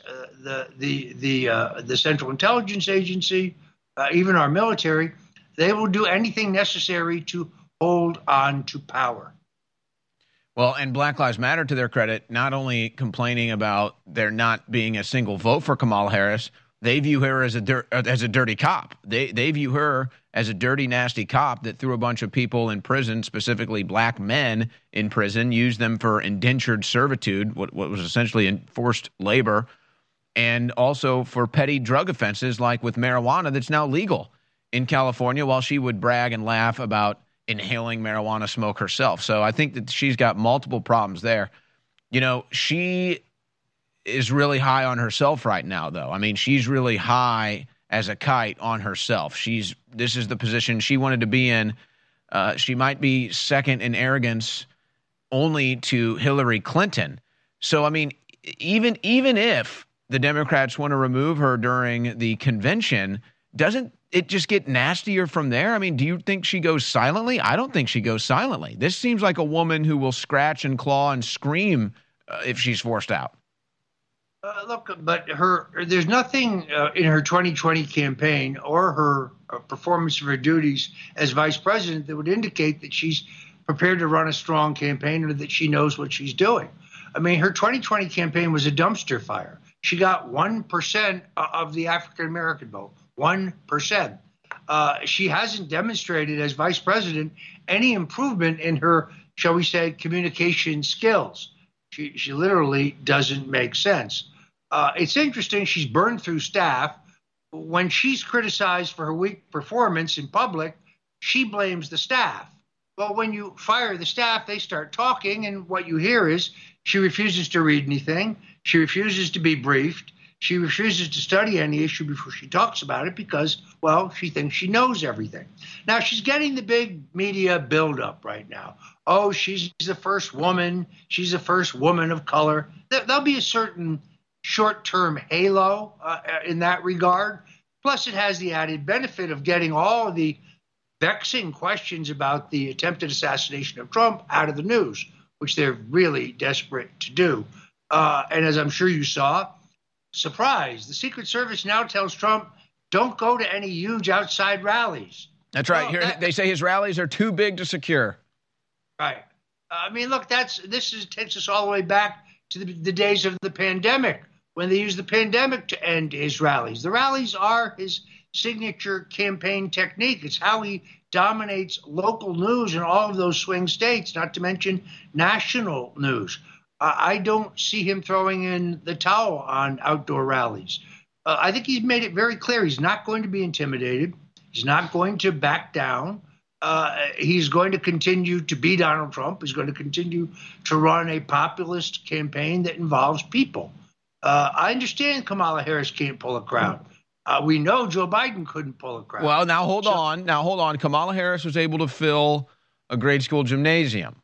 the Central Intelligence Agency, even our military, they will do anything necessary to hold on to power. Well, and Black Lives Matter, to their credit, not only complaining about there not being a single vote for Kamala Harris, they view her as a dirty cop. They view her as a dirty, nasty cop that threw a bunch of people in prison, specifically black men in prison, used them for indentured servitude, what was essentially enforced labor, and also for petty drug offenses like with marijuana that's now legal in California, while she would brag and laugh about inhaling marijuana smoke herself. So I think that she's got multiple problems there. You know, she is really high on herself right now, though. I mean, she's really high as a kite on herself. This is the position she wanted to be in. She might be second in arrogance only to Hillary Clinton. So, I mean, even if the Democrats want to remove her during the convention, doesn't it just get nastier from there? I mean, do you think she goes silently? I don't think she goes silently. This seems like a woman who will scratch and claw and scream if she's forced out. Look, but there's nothing in her 2020 campaign or her performance of her duties as vice president that would indicate that she's prepared to run a strong campaign or that she knows what she's doing. I mean, her 2020 campaign was a dumpster fire. She got 1% of the African-American vote, 1%. She hasn't demonstrated as vice president any improvement in her, shall we say, communication skills. She literally doesn't make sense. It's interesting. She's burned through staff. When she's criticized for her weak performance in public, she blames the staff. But when you fire the staff, they start talking, and what you hear is she refuses to read anything. She refuses to be briefed. She refuses to study any issue before she talks about it because, well, she thinks she knows everything. Now, she's getting the big media buildup right now. Oh, she's the first woman. She's the first woman of color. There'll be a certain short-term halo in that regard. Plus, it has the added benefit of getting all of the vexing questions about the attempted assassination of Trump out of the news, which they're really desperate to do. And as I'm sure you saw, surprise, the Secret Service now tells Trump, don't go to any huge outside rallies. That's right. Here they say his rallies are too big to secure. Right. I mean, look, takes us all the way back to the days of the pandemic, when they used the pandemic to end his rallies. The rallies are his signature campaign technique. It's how he dominates local news in all of those swing states, not to mention national news. I don't see him throwing in the towel on outdoor rallies. I think he's made it very clear he's not going to be intimidated. He's not going to back down. He's going to continue to be Donald Trump. He's going to continue to run a populist campaign that involves people. I understand Kamala Harris can't pull a crowd. We know Joe Biden couldn't pull a crowd. Well, now hold on. Kamala Harris was able to fill a grade school gymnasium.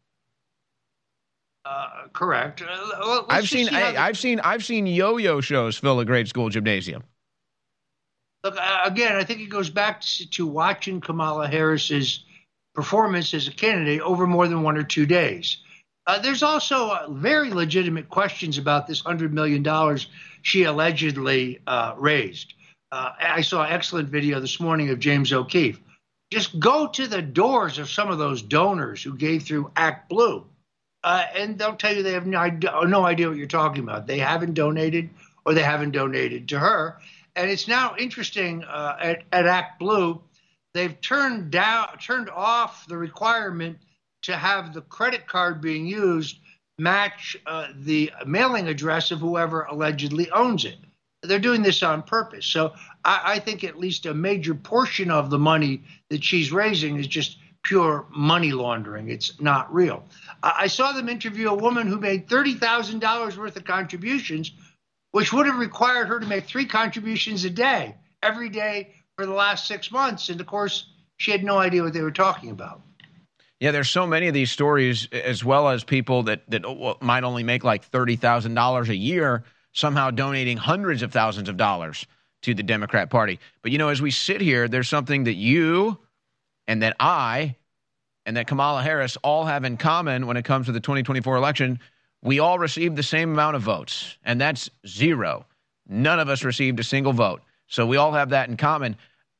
Correct. I've seen yo-yo shows fill a grade school gymnasium. Look, again, I think it goes back to watching Kamala Harris's performance as a candidate over more than 1 or 2 days. There's also very legitimate questions about this $100 million she allegedly raised. I saw an excellent video this morning of James O'Keefe. Just go to the doors of some of those donors who gave through Act Blue, and they'll tell you they have no idea what you're talking about. They haven't donated, or they haven't donated to her. And it's now interesting at Act Blue, they've turned off the requirement to have the credit card being used match the mailing address of whoever allegedly owns it. They're doing this on purpose. So I think at least a major portion of the money that she's raising is just pure money laundering. It's not real. I saw them interview a woman who made $30,000 worth of contributions, which would have required her to make 3 contributions a day, every day for the last 6 months. And, of course, she had no idea what they were talking about. Yeah, there's so many of these stories, as well as people that might only make like $30,000 a year, somehow donating hundreds of thousands of dollars to the Democrat Party. But, as we sit here, there's something that you and that I and that Kamala Harris all have in common when it comes to the 2024 election. We all received the same amount of votes, and that's 0. None of us received a single vote. So we all have that in common.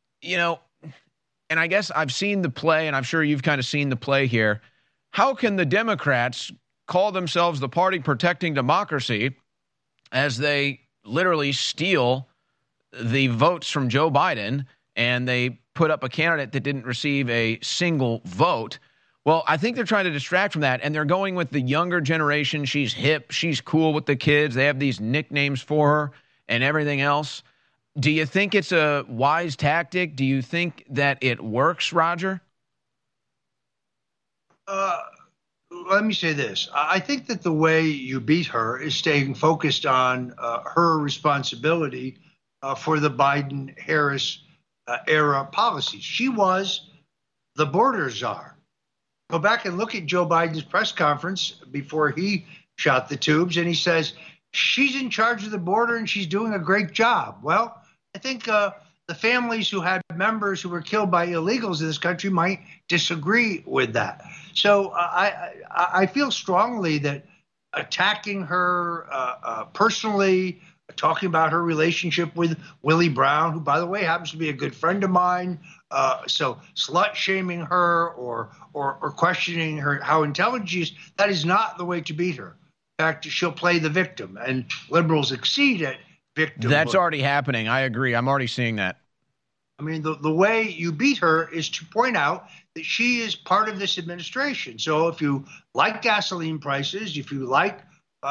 And I guess I've seen the play, and I'm sure you've kind of seen the play here. How can the Democrats call themselves the party protecting democracy as they literally steal the votes from Joe Biden and they put up a candidate that didn't receive a single vote? Well, I think they're trying to distract from that, and they're going with the younger generation. She's hip. She's cool with the kids. They have these nicknames for her and everything else. Do you think it's a wise tactic? Do you think that it works, Roger? Let me say this. I think that the way you beat her is staying focused on her responsibility for the Biden-Harris era policies. She was the border czar. Go back and look at Joe Biden's press conference before he shot the tubes, and he says, she's in charge of the border and she's doing a great job. Well, I think the families who had members who were killed by illegals in this country might disagree with that. So I feel strongly that attacking her personally, talking about her relationship with Willie Brown, who, by the way, happens to be a good friend of mine, so slut-shaming her or questioning her how intelligent she is, that is not the way to beat her. In fact, she'll play the victim, and liberals exceed at victimhood. That's already happening. I agree. I'm already seeing that. I mean, the way you beat her is to point out that she is part of this administration. So if you like gasoline prices, if you like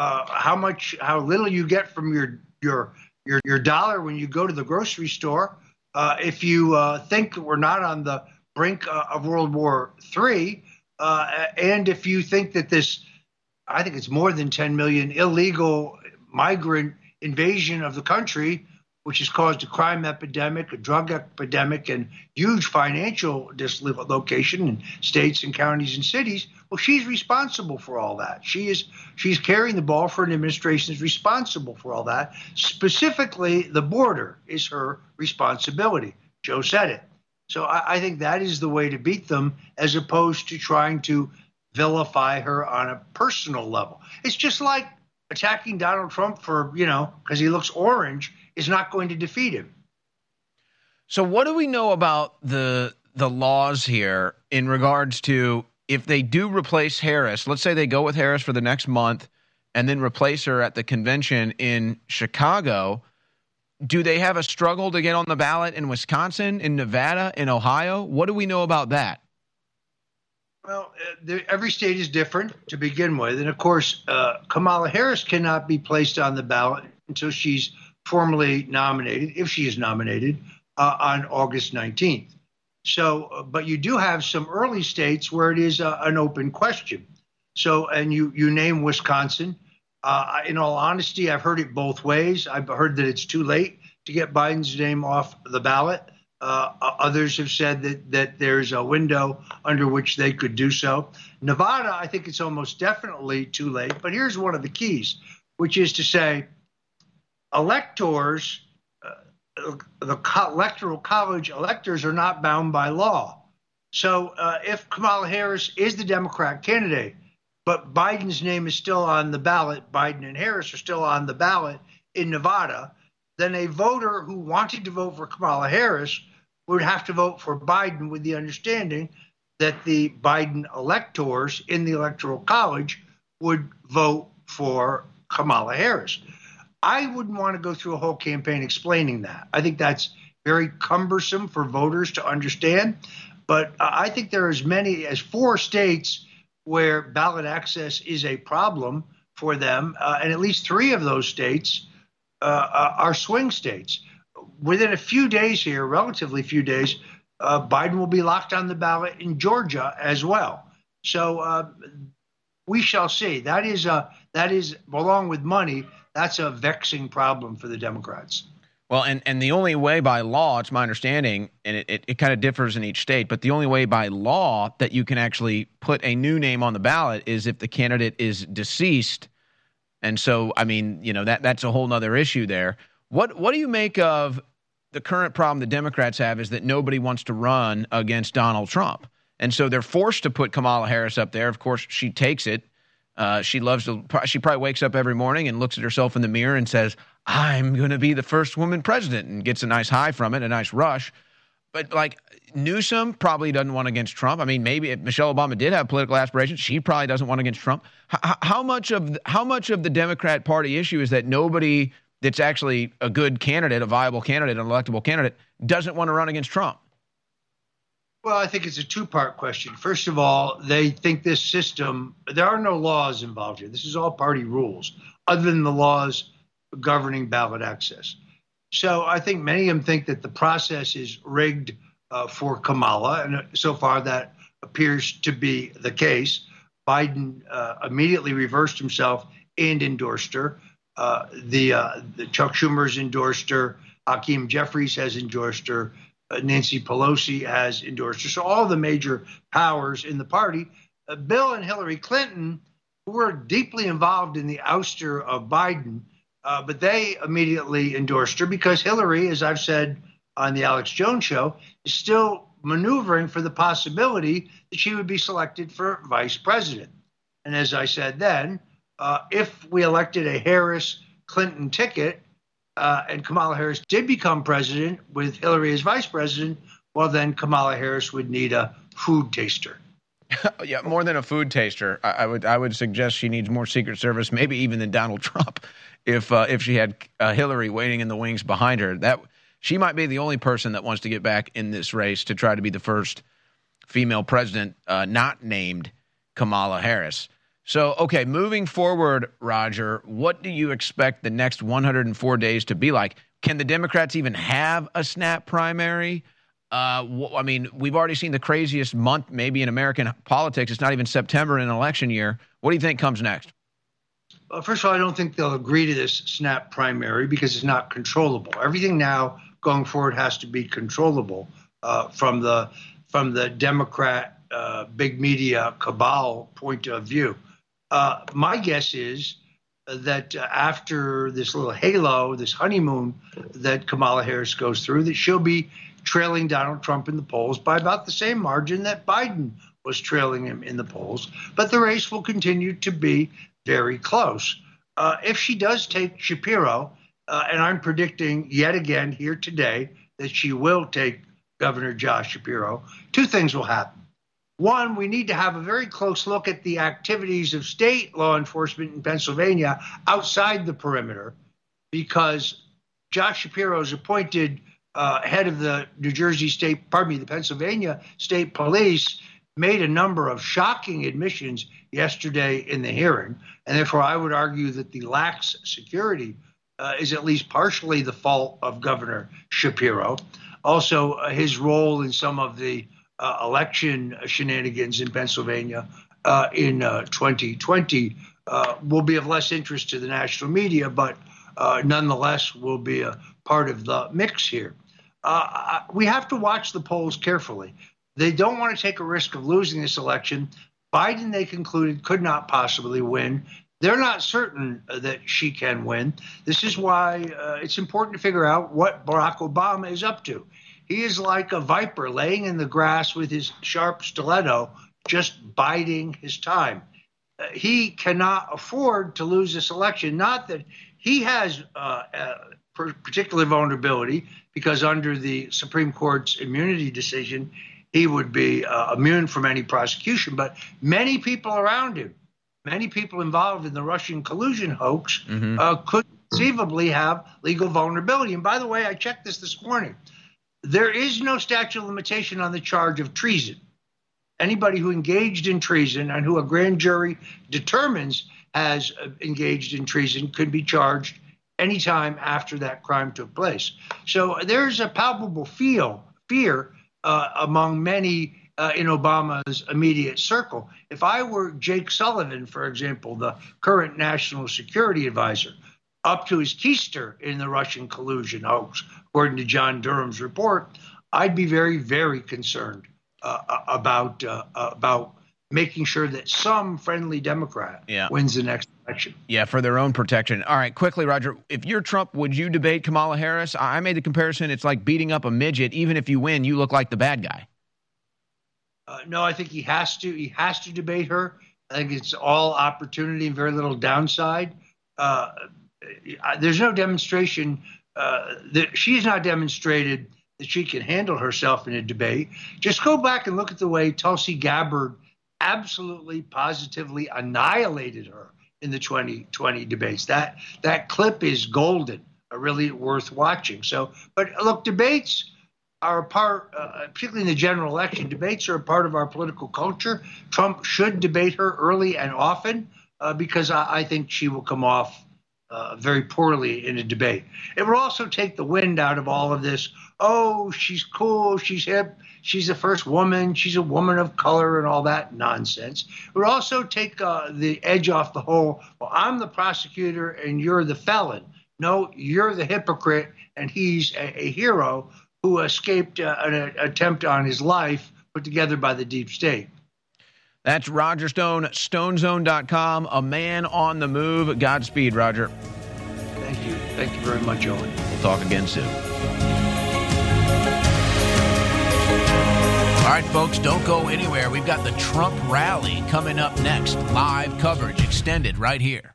how little you get from your dollar when you go to the grocery store, if you think that we're not on the brink of World War III, and if you think that this, I think it's more than 10 million illegal migrant invasion of the country, which has caused a crime epidemic, a drug epidemic, and huge financial dislocation in states and counties and cities. Well, she's responsible for all that. She's carrying the ball for an administration that's responsible for all that. Specifically, the border is her responsibility. Joe said it. So I think that is the way to beat them, as opposed to trying to vilify her on a personal level. It's just like attacking Donald Trump for, because he looks orange, is not going to defeat him. So what do we know about the laws here in regards to if they do replace Harris? Let's say they go with Harris for the next month and then replace her at the convention in Chicago. Do they have a struggle to get on the ballot in Wisconsin, in Nevada, in Ohio? What do we know about that? Well, every state is different to begin with. And, of course, Kamala Harris cannot be placed on the ballot until she's formally nominated, if she is nominated, on August 19th. So, but you do have some early states where it is an open question. So, and you name Wisconsin. In all honesty, I've heard it both ways. I've heard that it's too late to get Biden's name off the ballot. Others have said that there's a window under which they could do so. Nevada, I think it's almost definitely too late. But here's one of the keys, which is to say electors, the Electoral College electors are not bound by law. So if Kamala Harris is the Democrat candidate, but Biden's name is still on the ballot, Biden and Harris are still on the ballot in Nevada, then a voter who wanted to vote for Kamala Harris would have to vote for Biden with the understanding that the Biden electors in the Electoral College would vote for Kamala Harris. I wouldn't want to go through a whole campaign explaining that. I think that's very cumbersome for voters to understand. But I think there are as many as 4 states where ballot access is a problem for them. And at least 3 of those states are swing states. Within a few days here, relatively few days, Biden will be locked on the ballot in Georgia as well. So we shall see. That is, along with money, that's a vexing problem for the Democrats. Well, and the only way by law, it's my understanding, and it kind of differs in each state, but the only way by law that you can actually put a new name on the ballot is if the candidate is deceased. And so, I mean, you know, that's a whole nother issue there. What do you make of the current problem the Democrats have is that nobody wants to run against Donald Trump. And so they're forced to put Kamala Harris up there. Of course, she takes it. She probably wakes up every morning and looks at herself in the mirror and says, I'm going to be the first woman president, and gets a nice high from it, a nice rush. But like Newsom probably doesn't want against Trump. I mean, maybe if Michelle Obama did have political aspirations, she probably doesn't want against Trump. How much of the Democrat Party issue is that nobody that's actually a good candidate, a viable candidate, an electable candidate, doesn't want to run against Trump? Well, I think it's a 2-part question. First of all, they think this system, there are no laws involved here. This is all party rules, other than the laws governing ballot access. So I think many of them think that the process is rigged for Kamala, and so far that appears to be the case. Biden immediately reversed himself and endorsed her. The Chuck Schumer's endorsed her. Hakeem Jeffries has endorsed her. Nancy Pelosi has endorsed her. So all the major powers in the party, Bill and Hillary Clinton, who were deeply involved in the ouster of Biden, but they immediately endorsed her because Hillary, as I've said on the Alex Jones show, is still maneuvering for the possibility that she would be selected for vice president. And as I said then, if we elected a Harris-Clinton ticket, and Kamala Harris did become president with Hillary as vice president, well, then Kamala Harris would need a food taster. Yeah, more than a food taster. I would suggest she needs more Secret Service, maybe even than Donald Trump, if she had Hillary waiting in the wings behind her. That she might be the only person that wants to get back in this race to try to be the first female president not named Kamala Harris. So, okay, moving forward, Roger, what do you expect the next 104 days to be like? Can the Democrats even have a snap primary? I mean, we've already seen the craziest month maybe in American politics. It's not even September in an election year. What do you think comes next? First of all, I don't think they'll agree to this snap primary because it's not controllable. Everything now going forward has to be controllable from the Democrat big media cabal point of view. My guess is that after this little halo, this honeymoon that Kamala Harris goes through, that she'll be trailing Donald Trump in the polls by about the same margin that Biden was trailing him in the polls. But the race will continue to be very close. If she does take Shapiro, and I'm predicting yet again here today that she will take Governor Josh Shapiro, 2 things will happen. One, we need to have a very close look at the activities of state law enforcement in Pennsylvania outside the perimeter, because Josh Shapiro's appointed head of the the Pennsylvania State Police made a number of shocking admissions yesterday in the hearing. And therefore, I would argue that the lax security is at least partially the fault of Governor Shapiro. Also, his role in some of the election shenanigans in Pennsylvania in 2020 will be of less interest to the national media, but nonetheless will be a part of the mix here. We have to watch the polls carefully. They don't want to take a risk of losing this election. Biden, they concluded, could not possibly win. They're not certain that she can win. This is why it's important to figure out what Barack Obama is up to. He is like a viper laying in the grass with his sharp stiletto, just biding his time. He cannot afford to lose this election. Not that he has particular vulnerability, because under the Supreme Court's immunity decision, he would be immune from any prosecution. But many people around him, many people involved in the Russian collusion hoax could conceivably have legal vulnerability. And by the way, I checked this morning. There is no statute of limitation on the charge of treason. Anybody who engaged in treason and who a grand jury determines has engaged in treason could be charged anytime after that crime took place. So there's a palpable fear among many in Obama's immediate circle. If I were Jake Sullivan, for example, the current national security advisor, up to his keister in the Russian collusion hoax, according to John Durham's report, I'd be very, very concerned about making sure that some friendly Democrat wins the next election. Yeah, for their own protection. All right, quickly, Roger, if you're Trump, would you debate Kamala Harris? I made the comparison. It's like beating up a midget. Even if you win, you look like the bad guy. No, I think he has to. He has to debate her. I think it's all opportunity and very little downside. There's no demonstration that she's not demonstrated that she can handle herself in a debate. Just go back and look at the way Tulsi Gabbard absolutely, positively annihilated her in the 2020 debates. That clip is golden, really worth watching. So, but look, debates are a part, particularly in the general election, debates are a part of our political culture. Trump should debate her early and often because I think she will come off very poorly in a debate. It will also take the wind out of all of this. Oh, she's cool, she's hip, she's the first woman, she's a woman of color and all that nonsense. It would also take the edge off the whole, well, I'm the prosecutor and you're the felon. No, you're the hypocrite and he's a hero who escaped an attempt on his life put together by the deep state. That's Roger Stone, StoneZone.com, a man on the move. Godspeed, Roger. Thank you. Thank you very much, Owen. We'll talk again soon. All right, folks, don't go anywhere. We've got the Trump rally coming up next. Live coverage extended right here.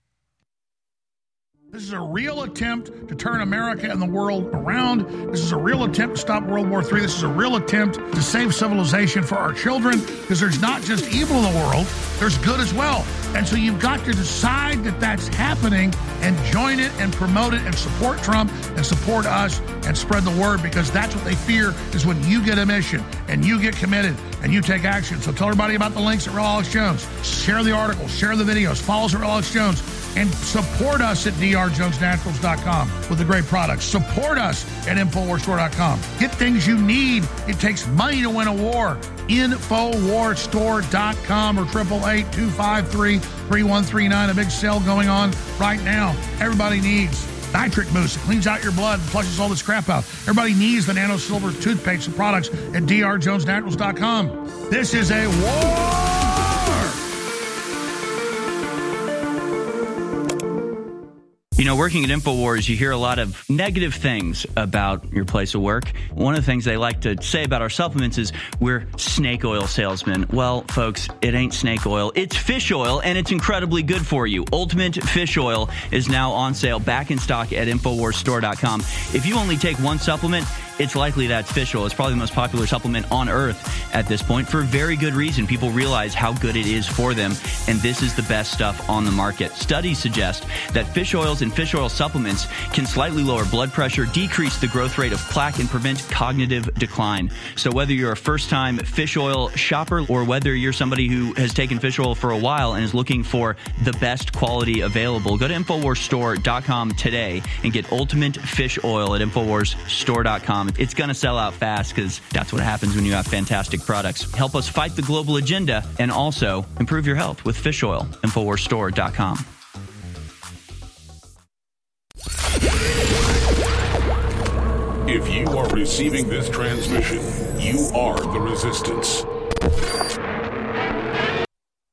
This is a real attempt to turn America and the world around. This is a real attempt to stop World War III. This is a real attempt to save civilization for our children, because there's not just evil in the world, there's good as well. And so you've got to decide that that's happening and join it and promote it and support Trump and support us and spread the word, because that's what they fear is when you get a mission and you get committed and you take action. So tell everybody about the links at Real Alex Jones. Share the articles, share the videos, follow us at Real Alex Jones, and support us at drjonesnaturals.com with the great products. Support us at InfoWarsStore.com. Get things you need. It takes money to win a war. InfoWarsStore.com or 888-253-3139. A big sale going on right now. Everybody needs Nitric Boost. It cleans out your blood and flushes all this crap out. Everybody needs the Nano Silver toothpaste and products at drjonesnaturals.com. This is a war! You know, working at InfoWars, you hear a lot of negative things about your place of work. One of the things they like to say about our supplements is we're snake oil salesmen. Well, folks, it ain't snake oil. It's fish oil, and it's incredibly good for you. Ultimate Fish Oil is now on sale, back in stock at InfoWarsStore.com. If you only take one supplement, it's likely that's fish oil. It's probably the most popular supplement on earth at this point for very good reason. People realize how good it is for them, and this is the best stuff on the market. Studies suggest that fish oils and fish oil supplements can slightly lower blood pressure, decrease the growth rate of plaque, and prevent cognitive decline. So whether you're a first-time fish oil shopper or whether you're somebody who has taken fish oil for a while and is looking for the best quality available, go to InfoWarsStore.com today and get Ultimate Fish Oil at InfoWarsStore.com. InfoWarsStore.com. It's going to sell out fast because that's what happens when you have fantastic products. Help us fight the global agenda and also improve your health with fish oil. InfoWarsStore.com. If you are receiving this transmission, you are the resistance.